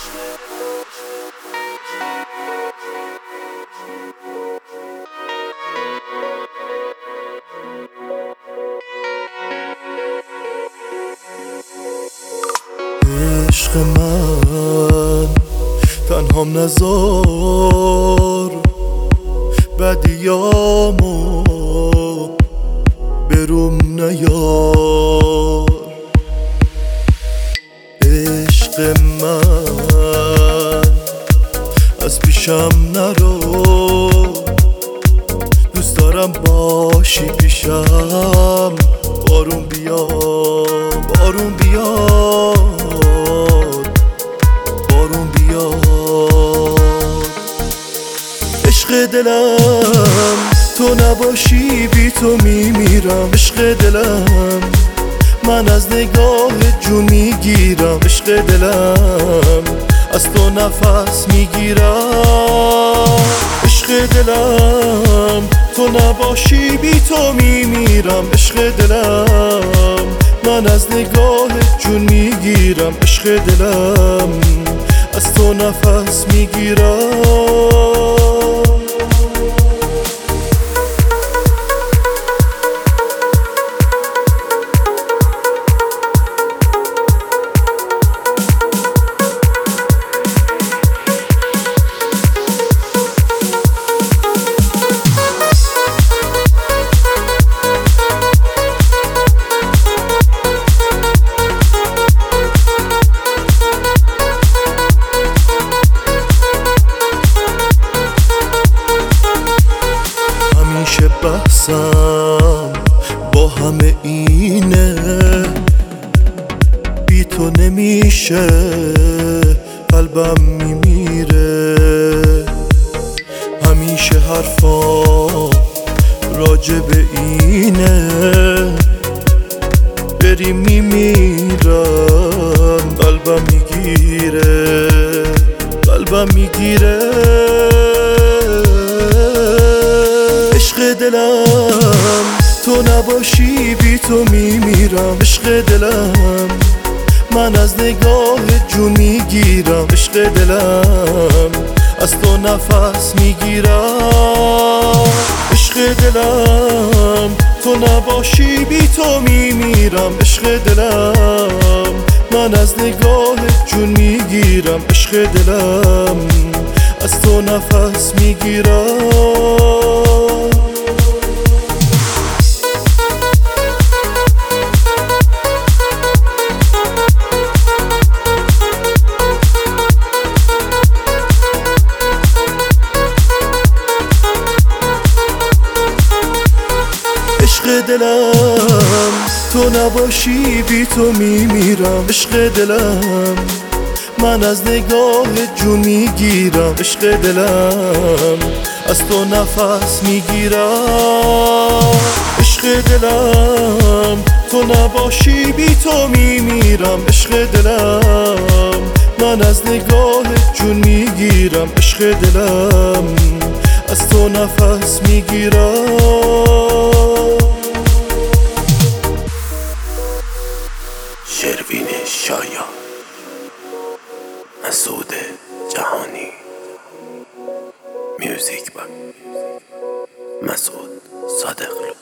عشق من تنهام نذار، بدیامو بروم نیار. عشق من از پیشم نرو، دوست دارم باشی پیشم. بارون بیاد، بارون بیاد، بارون بیاد. عشق دلم تو نباشی بی تو میمیرم. عشق دلم من از نگاه جون میگیرم. عشق دلم از تو نفس میگیرم. عشق دلم تو نباشی بی تو میمیرم. عشق دلم من از نگاه جون میگیرم. عشق دلم از تو نفس میگیرم. همیشه بحثم با همه اینه، بی تو نمیشه قلبم میمیره. همیشه حرفا راجع به اینه، بری میمیرم قلبم میگیره، قلبم میگیره. عشق دلم تو نباشی بی تو میمیرم. عشق دلم من از نگاه جون میگیرم. عشق دلم از تو نفس میگیرم. عشق دلم تو نباشی بی تو میمیرم. عشق دلم من از نگاه جون میگیرم. عشق دلم از تو نفس میگیرم. عشق دلم تو نباشی بی تو میمیرم. عشق دلم من از نگاه جون میگیرم. عشق دلم از تو نفس میگیرم. عشق دلم تو نباشی بی تو میمیرم. عشق دلم من از نگاه جون میگیرم. عشق دلم از تو نفس میگیرم. شروین شایان، مسعود جهانی، میوزیک با مسعود صادقلو.